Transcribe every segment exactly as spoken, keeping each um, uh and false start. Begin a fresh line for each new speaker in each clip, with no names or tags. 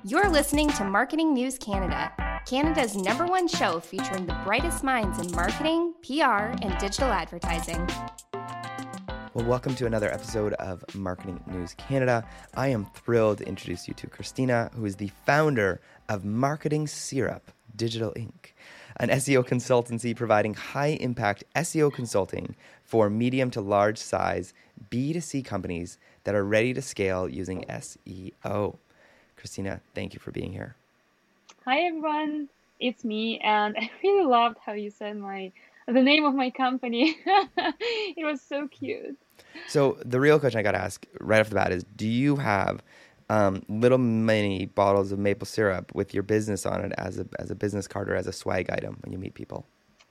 You're listening to Marketing News Canada, Canada's number one show featuring the brightest minds in marketing, P R, and digital advertising.
Well, welcome to another episode of Marketing News Canada. I am thrilled to introduce you to Christina, who is the founder of Marketing Syrup Digital Incorporated, an S E O consultancy providing high-impact S E O consulting for medium to large-size B two C companies that are ready to scale using S E O. Christina, thank you for being here.
Hi, everyone. It's me, and I really loved how you said my the name of my company. It was so cute.
So the real question I got to ask right off the bat is, do you have um, little mini bottles of maple syrup with your business on it as a as a business card or as a swag item when you meet people?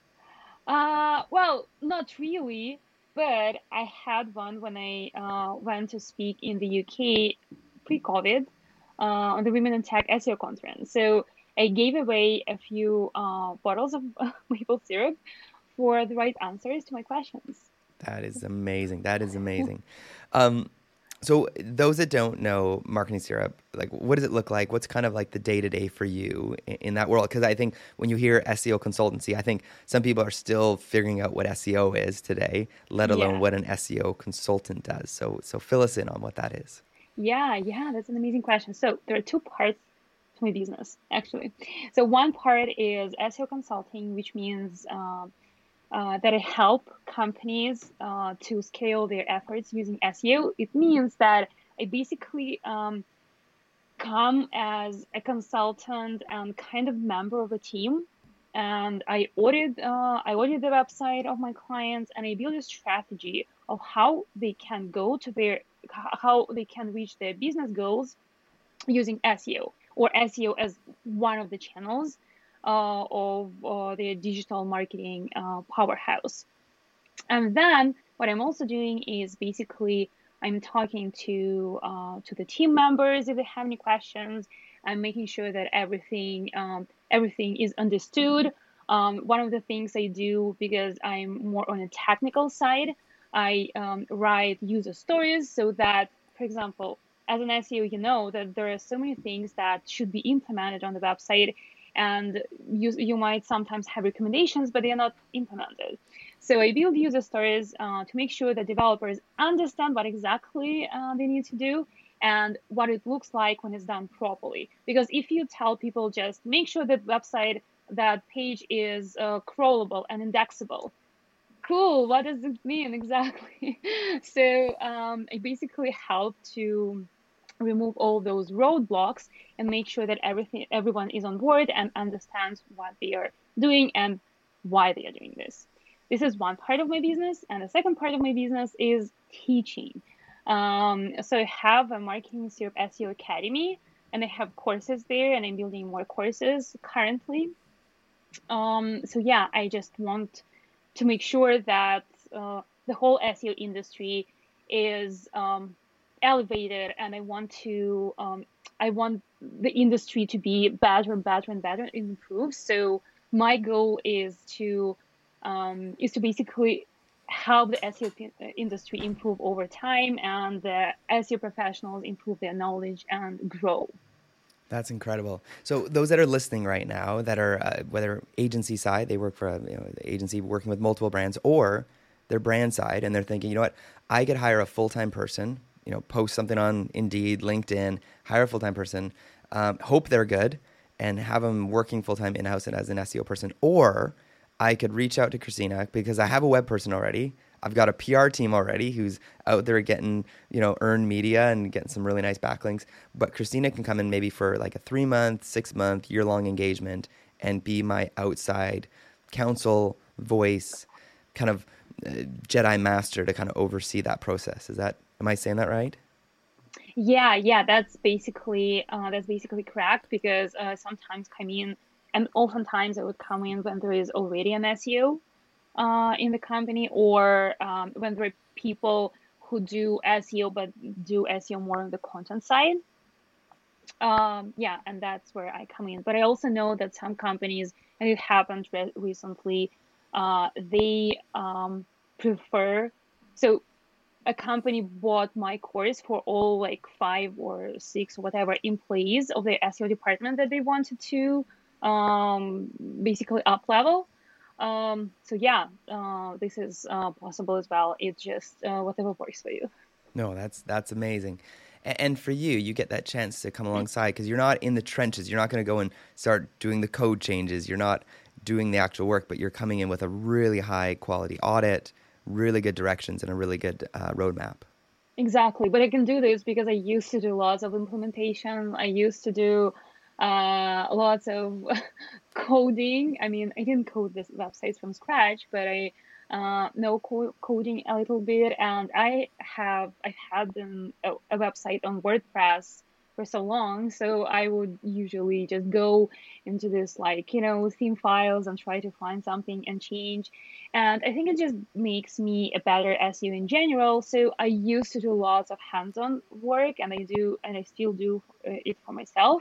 Uh, well, not really, but I had one when I uh, went to speak in the U K pre-COVID uh, on the Women in Tech S E O conference. So I gave away a few uh, bottles of maple syrup for the right answers to my questions.
That is amazing. That is amazing. Um, so those that don't know Marketing Syrup, like, what does it look like? What's kind of like the day-to-day for you in, in that world? Because I think when you hear S E O consultancy, I think some people are still figuring out what S E O is today, let alone
Yeah.
what an S E O consultant does. So, so fill us in on what that is.
Yeah, yeah, that's an amazing question. So there are two parts to my business, actually. So one part is S E O consulting, which means um, uh, that I help companies uh, to scale their efforts using S E O. It means that I basically um, come as a consultant and kind of member of a team, and I audit uh, I audit the website of my clients, and I build a strategy of how they can go to their how they can reach their business goals using S E O, or S E O as one of the channels uh, of uh, their digital marketing uh, powerhouse. And then what I'm also doing is basically I'm talking to uh, to the team members if they have any questions. I'm making sure that everything um, everything is understood. Um, one of the things I do, because I'm more on a technical side, I um, write user stories so that, for example, as an S E O, you know that there are so many things that should be implemented on the website, and you you might sometimes have recommendations, but they are not implemented. So I build user stories uh, to make sure that developers understand what exactly uh, they need to do and what it looks like when it's done properly. Because if you tell people just make sure that website, that page is uh, crawlable and indexable, cool, what does it mean exactly? So um, I basically help to remove all those roadblocks and make sure that everything, everyone is on board and understands what they are doing and why they are doing this. This is one part of my business, and the second part of my business is teaching. Um, so I have a Marketing Syrup S E O Academy, and I have courses there, and I'm building more courses currently. Um, so yeah, I just want to make sure that uh, the whole S E O industry is um, elevated, and I want to um, I want the industry to be better and better and better and improve. So my goal is to um, is to basically help the S E O p- industry improve over time, and the S E O professionals improve their knowledge and grow.
That's incredible. So those that are listening right now, that are uh, whether agency side, they work for a you know, agency working with multiple brands, or their brand side, and they're thinking, you know what, I could hire a full-time person, you know, post something on Indeed, LinkedIn, hire a full-time person, um, hope they're good, and have them working full-time in-house and as an S E O person. Or I could reach out to Christina because I have a web person already. I've got a P R team already who's out there getting, you know, earned media and getting some really nice backlinks. But Christina can come in maybe for like a three month, six month, year long engagement and be my outside counsel, voice, kind of uh, Jedi master to kind of oversee that process. Is that, am I saying that right?
Yeah, yeah, that's basically uh, that's basically correct, because uh, sometimes come in, and oftentimes I would come in when there is already an S E O uh, in the company, or um, when there are people who do S E O but do S E O more on the content side. Um, yeah, and that's where I come in. But I also know that some companies, and it happened re- recently, uh, they um, prefer so a company bought my course for all like five or six or whatever employees of the S E O department that they wanted to um, basically up level. Um, so yeah, uh, this is uh, possible as well. It's just uh, whatever works for you.
No, that's that's amazing. A- And for you, you get that chance to come alongside because you're not in the trenches. You're not going to go and start doing the code changes. You're not doing the actual work, but you're coming in with a really high quality audit, really good directions, and a really good uh, roadmap.
Exactly. But I can do this because I used to do lots of implementation. I used to do uh, lots of coding. I mean, I didn't code this websites from scratch, but I uh, know co- coding a little bit. And I have, I've had an, a, a website on WordPress for so long. So I would usually just go into this like, you know, theme files and try to find something and change. And I think it just makes me a better S E O in general. So I used to do lots of hands-on work, and I do, and I still do uh, it for myself.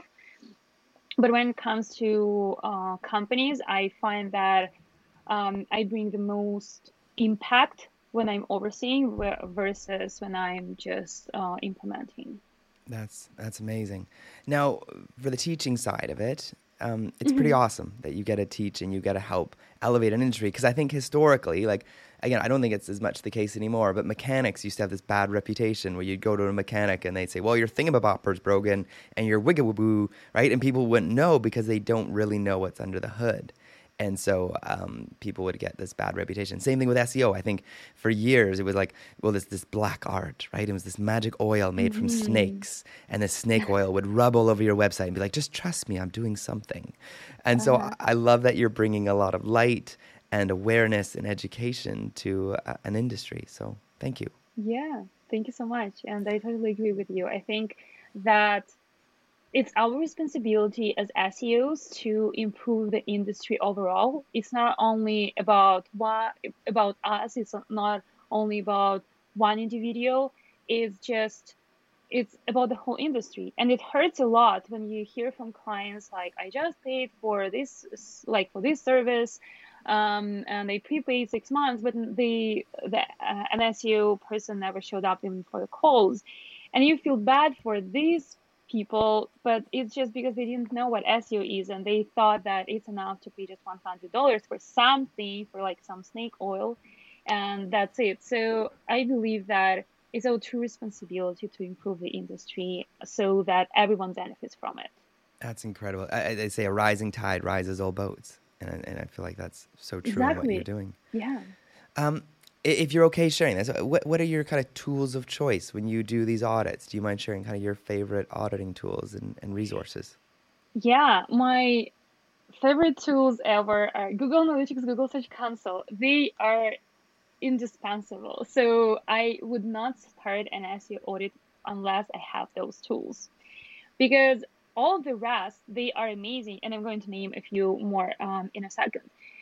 But when it comes to uh, companies, I find that um, I bring the most impact when I'm overseeing versus when I'm just uh, implementing.
That's that's amazing. Now, for the teaching side of it, um, it's
Mm-hmm.
pretty awesome that you get to teach and you get to help elevate an industry. Because I think historically, like, again, I don't think it's as much the case anymore, but mechanics used to have this bad reputation where you'd go to a mechanic and they'd say, well, your thingamabopper's broken and your wigawaboo, right? And people wouldn't know because they don't really know what's under the hood. And so um, people would get this bad reputation. Same thing with S E O. I think for years it was like, well, this this black art, right? It was this magic oil made from
Mm-hmm.
snakes, and the snake oil would rub all over your website and be like, just trust me, I'm doing something. And so
Uh-huh.
I I love that you're bringing a lot of light and awareness and education to uh, an industry. So thank you.
Yeah, thank you so much. And I totally agree with you. I think that it's our responsibility as S E Os to improve the industry overall. It's not only about what about us. It's not only about one individual. It's just it's about the whole industry, and it hurts a lot when you hear from clients like, I just paid for this, like for this service, um, and they prepaid six months, but the the uh, an S E O person never showed up even for the calls, and you feel bad for these people, but it's just because they didn't know what S E O is, and they thought that it's enough to pay just one hundred dollars for something, for like some snake oil, and that's it. So I believe that it's our true responsibility to improve the industry so that everyone benefits from it.
That's incredible. I, I- they say a rising tide rises all boats. And, I- and I feel like that's so true in what you're
Exactly.
doing.
Yeah.
Um, i- if you're okay sharing this, what what are your kind of tools of choice when you do these audits? Do you mind sharing kind of your favorite auditing tools and, and resources?
Yeah. My favorite tools ever are Google Analytics, Google Search Console. They are indispensable. So I would not start an S E O audit unless I have those tools, because all the rest, they are amazing. And I'm going to name a few more um, in a second.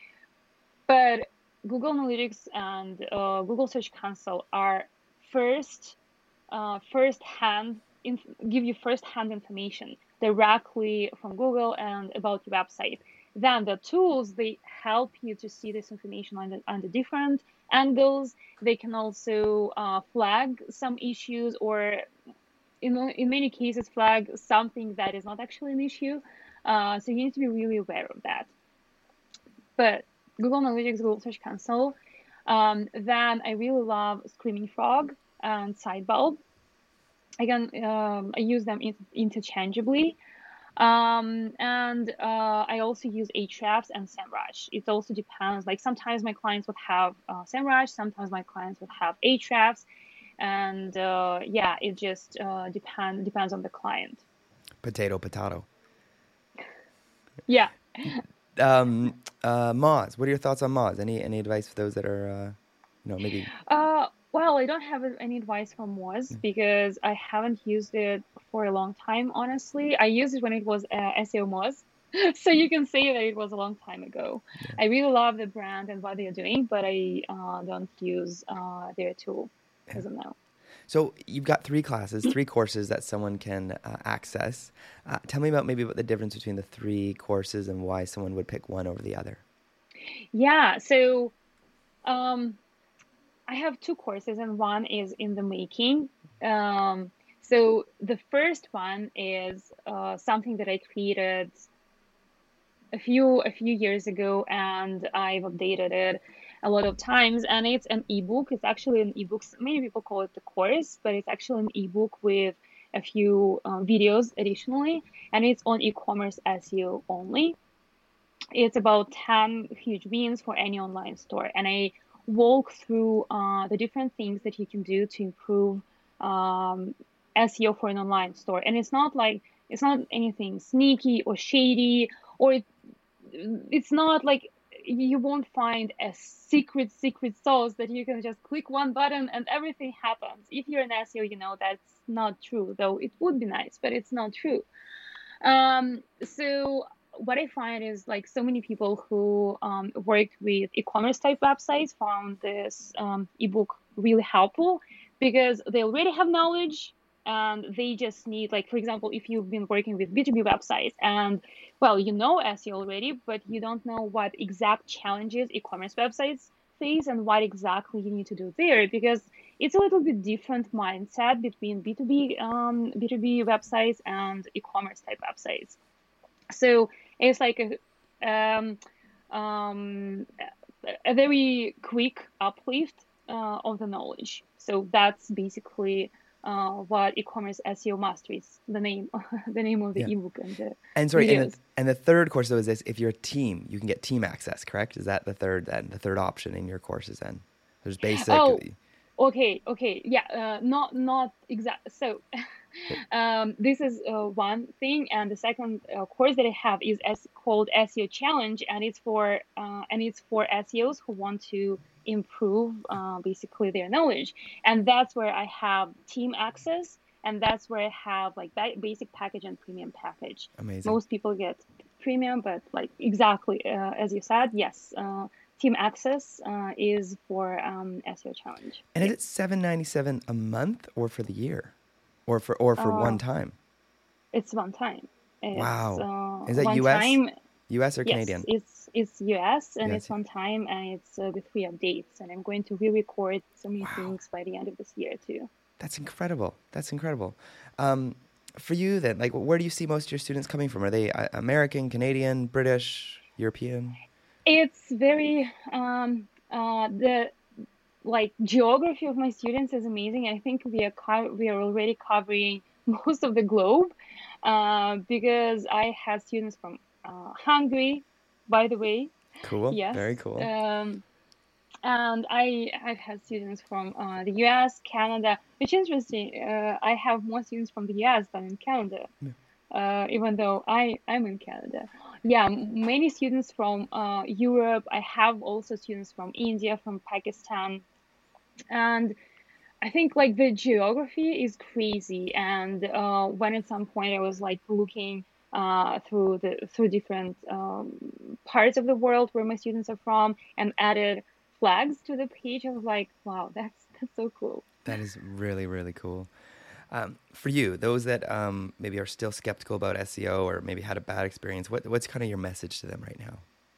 But Google Analytics and uh, Google Search Console are first, uh, first-hand, inf- give you first-hand information directly from Google and about your website. Then the tools, they help you to see this information on the, on the different angles. They can also uh, flag some issues, or in, in many cases flag something that is not actually an issue. Uh, so you need to be really aware of that. But Google Analytics, Google Search Console. Um, then I really love Screaming Frog and Sidebulb. Again, um, I use them in- interchangeably. Um, and uh, I also use Ahrefs and SEMrush. It also depends. Like sometimes my clients would have uh, SEMrush, sometimes my clients would have Ahrefs, and uh, yeah, it just uh, depend depends on the client.
Potato, potato.
Yeah.
Um, uh, Moz, what are your thoughts on Moz? Any any advice for those that are, uh, you know, maybe?
Uh, well, I don't have any advice from Moz because I haven't used it for a long time, honestly. I used it when it was uh, S E O Moz. So you can say that it was a long time ago.
Yeah.
I really love the brand and what they're doing, but I uh, don't use uh, their tool as of now.
So you've got three classes, three courses that someone can uh, access. Uh, tell me about maybe what the difference between the three courses and why someone would pick one over the other.
Yeah, so um, I have two courses, and one is in the making. Um, so the first one is uh, something that I created a few a few years ago, and I've updated it a lot of times. And it's an ebook. It's actually an ebook. Many people call it the course, but it's actually an ebook with a few uh, videos additionally, and it's on e-commerce S E O only. It's about ten huge wins for any online store, and I walk through uh, the different things that you can do to improve um, S E O for an online store. And it's not like it's not anything sneaky or shady, or it, it's not like you won't find a secret secret sauce that you can just click one button and everything happens. If you're an S E O, you know that's not true, though it would be nice, but it's not true. Um, so what I find is like so many people who um, work with e-commerce type websites found this um, ebook really helpful because they already have knowledge and they just need, like, for example, if you've been working with B two B websites and, well, you know S E O already, but you don't know what exact challenges e-commerce websites face and what exactly you need to do there, because it's a little bit different mindset between B two B um, B two B websites and e-commerce type websites. So it's like a, um, um, a very quick uplift uh, of the knowledge. So that's basically uh, what e-commerce S E O mastery is, the name, the name of the yeah. ebook and the
and sorry,
videos.
And the, and the third course though is this: if you're a team, you can get team access. Correct? Is that the third then? The third option in your courses then? There's basic.
Oh, okay, okay, yeah, uh, not not exact. So. Um, this is uh, one thing, and the second uh, course that I have is as called S E O Challenge, and it's for uh, and it's for S E Os who want to improve uh, basically their knowledge, and that's where I have team access, and that's where I have like ba- basic package and premium package.
Amazing.
Most people get premium, but like exactly uh, as you said, yes. Uh, Team access uh, is for um, S E O Challenge.
And
yeah.
is it seven ninety-seven a month or for the year? Or for or for uh, one time?
It's one time. It's,
wow.
Uh,
Is that
one
U S?
Time,
U S or
yes,
Canadian?
It's it's U S and
yes.
it's one time and it's uh, with three updates. And I'm going to re-record so many
wow.
things by the end of this year too.
That's incredible. That's incredible. Um, for you then, like, where do you see most of your students coming from? Are they uh, American, Canadian, British, European?
It's very um, uh, the. Like geography of my students is amazing. I think we are co- we are already covering most of the globe uh, because I had students from uh, Hungary, by the way.
Cool.
Yes.
Very cool.
Um, and I I've had students from uh, the U S, Canada, which is interesting. Uh, I have more students from the U S than in Canada, yeah. uh, even though I I'm in Canada. Yeah, many students from uh, Europe. I have also students from India, from Pakistan. And I think like the geography is crazy. And uh, when at some point I was like looking uh, through the through different um, parts of the world where my students are from and added flags to the page, I was like, wow, that's that's so cool.
That is really, really cool. Um, for you, those that um, maybe are still skeptical about S E O or maybe had a bad experience, what what's kind of your message to them right now?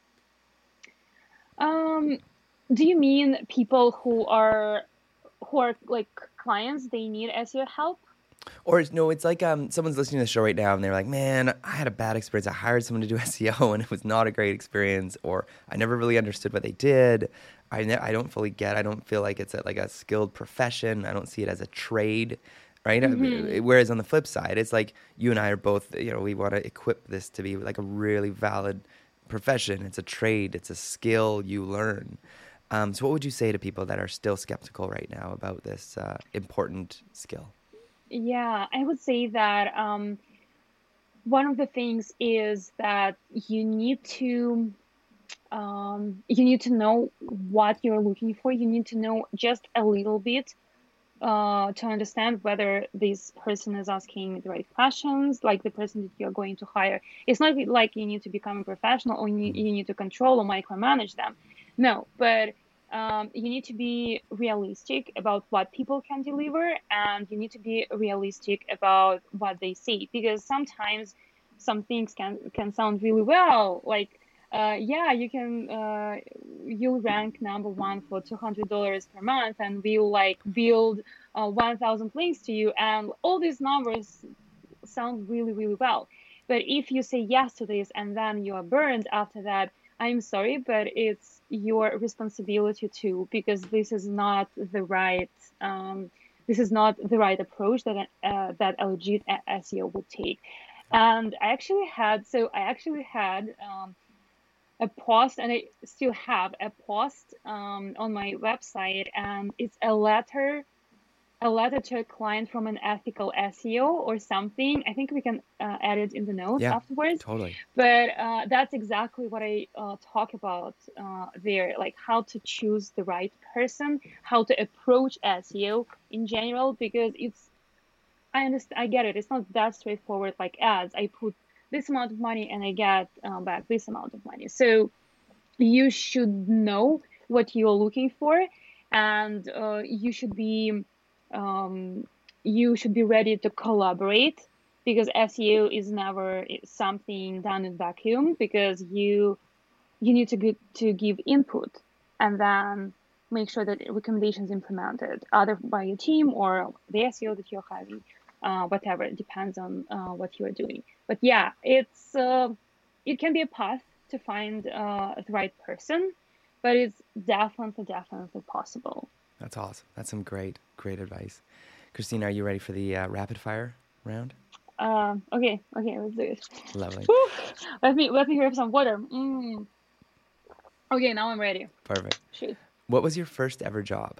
Um. Do you mean people who are who are like clients, they need S E O help?
Or no, it's like um, someone's listening to the show right now and they're like, man, I had a bad experience. I hired someone to do S E O and it was not a great experience, or I never really understood what they did. I, ne- I don't fully get, I don't feel like it's a, like a skilled profession. I don't see it as a trade, right? Mm-hmm. Whereas on the flip side, it's like you and I are both, you know, we want to equip this to be like a really valid profession. It's a trade. It's a skill you learn. Um, so what would you say to people that are still skeptical right now about this uh, important skill?
Yeah, I would say that um, one of the things is that you need to um, you need to know what you're looking for. You need to know just a little bit uh, to understand whether this person is asking the right questions, like the person that you're going to hire. It's not like you need to become a professional or you need, you need to control or micromanage them. No, but um, you need to be realistic about what people can deliver, and you need to be realistic about what they say, because sometimes some things can can sound really well, like uh, yeah, you can, uh, you'll rank number one for two hundred dollars per month, and we'll like build uh, one thousand links to you. And all these numbers sound really, really well. But if you say yes to this and then you are burned after that, I'm sorry, but it's your responsibility too, because this is not the right, um, this is not the right approach that uh, that a legit S E O would take. And I actually had, so I actually had um, a post, and I still have a post um, on my website, and it's a letter a letter to a client from an ethical S E O or something. I think we can uh, add it in the notes
Yeah,
afterwards.
totally.
But uh, that's exactly what I uh, talk about uh, there, like how to choose the right person, how to approach S E O in general, because it's, I understand, I get it. It's not that straightforward like ads. I put this amount of money and I get uh, back this amount of money. So you should know what you're looking for, and uh, you should be um, you should be ready to collaborate, because S E O is never something done in vacuum, because you you need to get, to give input and then make sure that recommendations implemented either by your team or the S E O that you're hiring, uh, whatever. It depends on uh, what you're doing. But yeah, it's uh, it can be a path to find uh, the right person, but it's definitely, definitely possible.
That's awesome. That's some great, great advice. Christina, are you ready for the uh, rapid fire round?
Uh, okay, okay, let's do it.
Lovely.
Whew. Let me let me grab some water. Mm. Okay, now I'm ready.
Perfect.
Shoot.
What was your first ever job?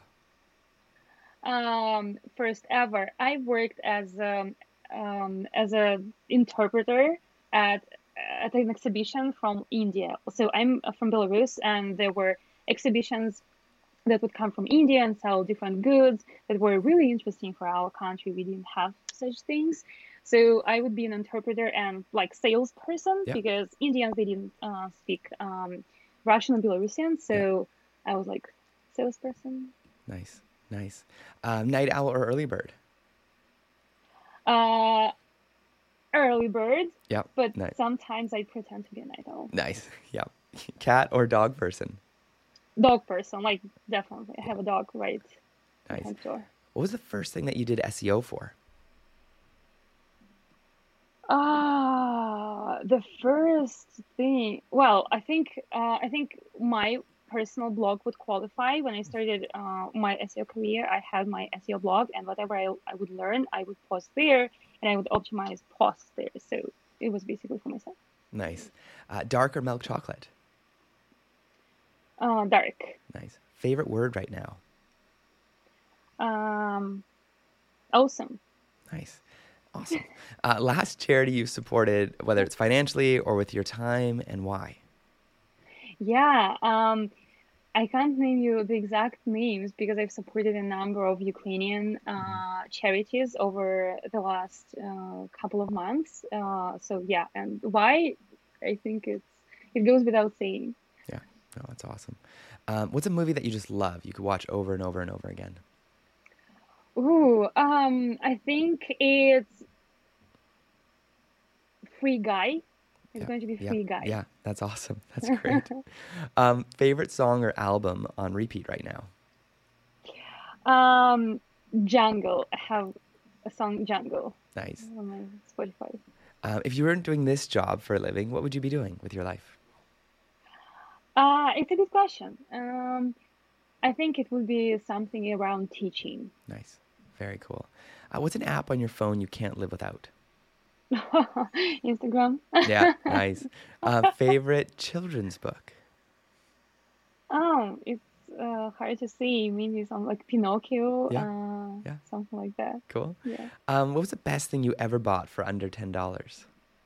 Um, first ever, I worked as um, um, as a interpreter at at an exhibition from India. So I'm from Belarus, and there were exhibitions that would come from India and sell different goods that were really interesting for our country. We didn't have such things. So I would be an interpreter and like salesperson,
Yeah.
because Indians, they didn't uh, speak um, Russian and Belarusian. So yeah. I was like salesperson.
Nice, nice. Um, night owl or early bird?
Uh, early bird.
Yeah.
But
nice.
Sometimes I pretend to be a night owl.
Nice. Yeah. Cat or dog person?
Dog person, like definitely. I have a dog right
Nice.
next door.
What was the first thing that you did S E O for?
Ah, the first thing. Well, I think uh, I think my personal blog would qualify. When I started uh, my S E O career, I had my S E O blog, and whatever I, I would learn, I would post there, and I would optimize posts there. So it was basically for myself.
Nice. Uh, dark or milk chocolate?
Uh, dark.
Nice. Favorite word right now?
Um, awesome.
Nice. Awesome. Uh, last charity you supported, whether it's financially or with your time, and why?
Yeah. Um, I can't name you the exact names because I've supported a number of Ukrainian uh, mm-hmm. charities over the last uh, couple of months. Uh, so yeah, and why? I think it's it goes without saying.
Yeah, no, that's awesome. Um, what's a movie that you just love? You could watch over and over and over again.
Ooh, um, I think it's Free Guy. It's
yeah,
going to be
yeah,
Free Guy.
Yeah, that's awesome. That's great. um, favorite song or album on repeat right now?
Um, Jungle. I have a song Jungle.
Nice.
On my Spotify.
Um, if you weren't doing this job for a living, what would you be doing with your life?
Uh, it's a good question. Um, I think it would be something around teaching.
Nice. Very cool. Uh, what's an app on your phone you can't live without?
Instagram.
Yeah, nice. Uh, favorite children's book?
Oh, it's uh, hard to say. Maybe something like Pinocchio.
Yeah.
Uh,
yeah.
Something like that.
Cool.
Yeah.
Um, what was the best thing you ever bought for under ten dollars?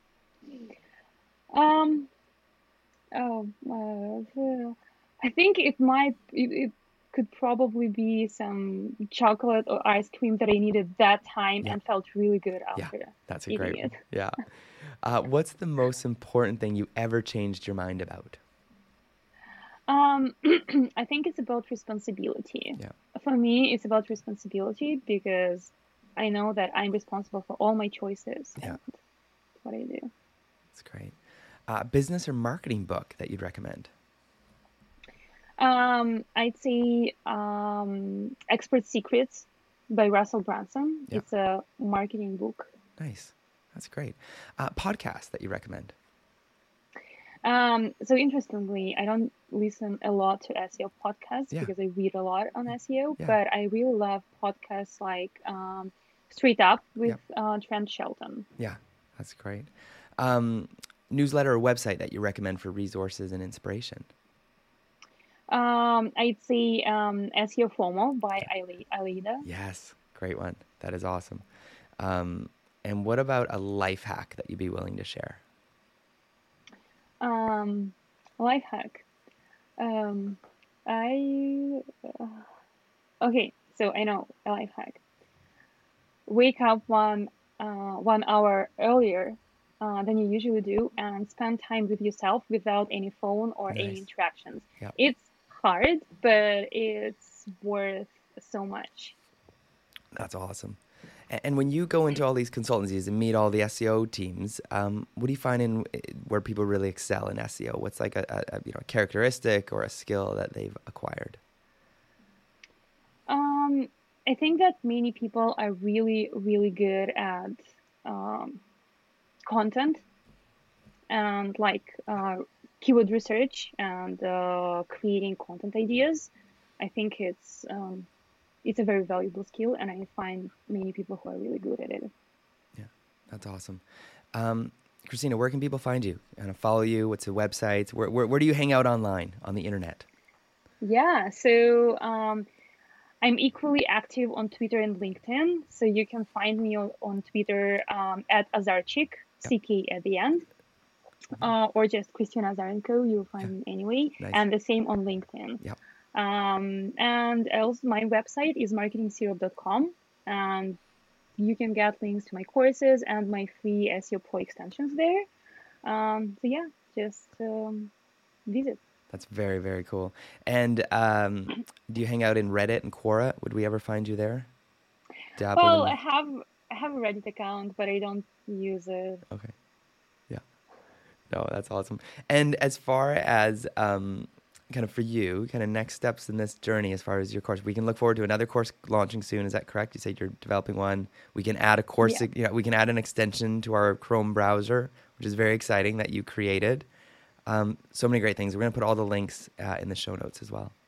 Um. Oh, uh, I think it might. It, it could probably be some chocolate or ice cream that I needed that time
yeah.
and felt really good after.
Yeah, that's a
eating
great one.
it.
Yeah. Uh, what's the most important thing you ever changed your mind about?
Um, I think it's about responsibility.
Yeah.
For me, it's about responsibility because I know that I'm responsible for all my choices.
Yeah.
And that's what I do.
That's great. Uh, business or marketing book that you'd recommend?
Um, I'd say um, Expert Secrets by Russell Brunson.
Yeah.
It's a marketing book.
Nice. That's great. Uh, podcast that you recommend?
Um, so interestingly, I don't listen a lot to S E O podcasts
Yeah.
because I read a lot on S E O,
Yeah.
but I really love podcasts like um, Straight Up with
Yeah.
uh, Trent Shelton.
Yeah, that's great. Um, newsletter or website that you recommend for resources and inspiration?
Um, I'd say um, S E O FOMO by Ale- Alida.
Yes, great one. That is awesome. Um, and what about a life hack that you'd be willing to share?
Um, life hack. Um, I uh, okay. So I know a life hack. Wake up one uh, one hour earlier uh, than you usually do, and spend time with yourself without any phone or any
Nice.
interactions.
Yep.
It's hard, but it's worth so much.
That's awesome. A- And when you go into all these consultancies and meet all the S E O teams, um, what do you find in where people really excel in S E O? What's like a, a, a you know a characteristic or a skill that they've acquired?
Um, I think that many people are really, really good at um, content and like uh, keyword research and uh, creating content ideas. I think it's um, it's a very valuable skill, and I find many people who are really good at it.
Yeah, that's awesome. Um, Christina, where can people find you? Kind of follow you? What's the website? Where, where where do you hang out online on the internet?
Yeah, so um, I'm equally active on Twitter and LinkedIn. So you can find me on, on Twitter um, at Azarchik, C K at the end, uh, or just Christina Azarenko. You'll find
Yeah.
me anyway,
Nice.
and the same on LinkedIn.
Yep.
Um, and also my website is marketing syrup dot com, and you can get links to my courses and my free S E O Pro extensions there. Um, so yeah, just um, visit.
That's very, very cool. And um, do you hang out in Reddit and Quora? Would we ever find you there? Dabble
Well,
in-
I have I have a Reddit account, but I don't use it.
Okay. Yeah. No, that's awesome. And as far as um, kind of for you, kind of next steps in this journey as far as your course, we can look forward to another course launching soon. Is that correct? You said you're developing one. We can add a course,
Yeah.
you know, we can add an extension to our Chrome browser, which is very exciting that you created. Um, so many great things. We're going to put all the links uh, in the show notes as well.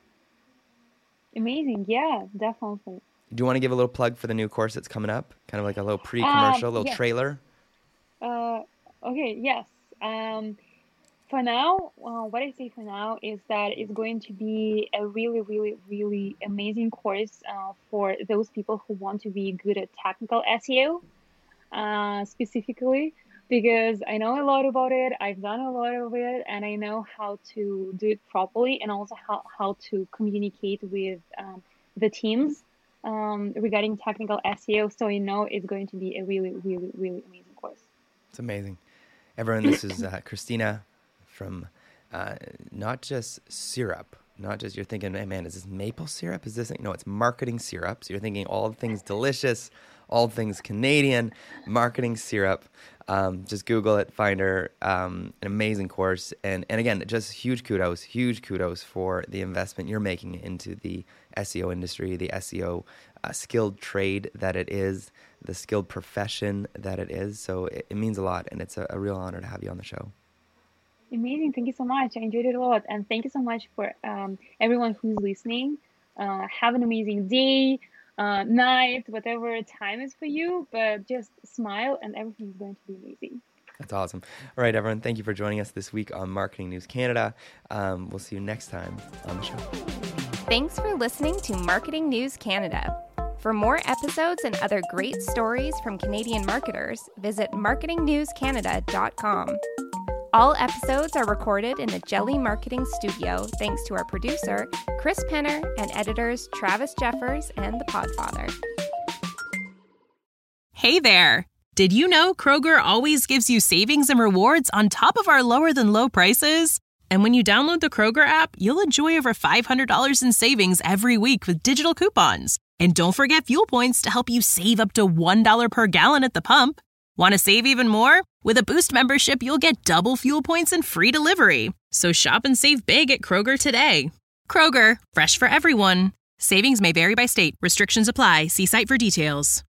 Amazing. Yeah, definitely.
Do you want to give a little plug for the new course that's coming up? Kind of like a little pre-commercial,
Um,
little
yes.
trailer?
Uh, okay, yes. Um, for now, uh, what I say for now is that it's going to be a really, really, really amazing course uh, for those people who want to be good at technical S E O, uh, specifically, because I know a lot about it, I've done a lot of it, and I know how to do it properly, and also how, how to communicate with um, the teams um, regarding technical S E O. So I know it's going to be a really, really, really amazing course.
It's amazing. Everyone, this is uh, Christina from uh, not just syrup, not just you're thinking, hey, man, is this maple syrup? Is this, no, it's marketing syrup. So you're thinking all things delicious, all things Canadian, marketing syrup. Um, just Google it, find her, um, an amazing course. And, and again, just huge kudos, huge kudos for the investment you're making into the S E O industry, the S E O uh, skilled trade that it is, the skilled profession that it is. So it, it means a lot, and it's a, a real honor to have you on the show.
Amazing. Thank you so much. I enjoyed it a lot. And thank you so much for um, everyone who's listening. Uh, have an amazing day, uh, night, whatever time is for you. But just smile and everything is going to be amazing.
That's awesome. All right, everyone. Thank you for joining us this week on Marketing News Canada. Um, we'll see you next time on the show.
Thanks for listening to Marketing News Canada. For more episodes and other great stories from Canadian marketers, visit marketing news canada dot com. All episodes are recorded in the Jelly Marketing Studio thanks to our producer, Chris Penner, and editors Travis Jeffers and The Podfather.
Hey there! Did you know Kroger always gives you savings and rewards on top of our lower-than-low prices? And when you download the Kroger app, you'll enjoy over five hundred dollars in savings every week with digital coupons. And don't forget fuel points to help you save up to one dollar per gallon at the pump. Want to save even more? With a Boost membership, you'll get double fuel points and free delivery. So shop and save big at Kroger today. Kroger, fresh for everyone. Savings may vary by state. Restrictions apply. See site for details.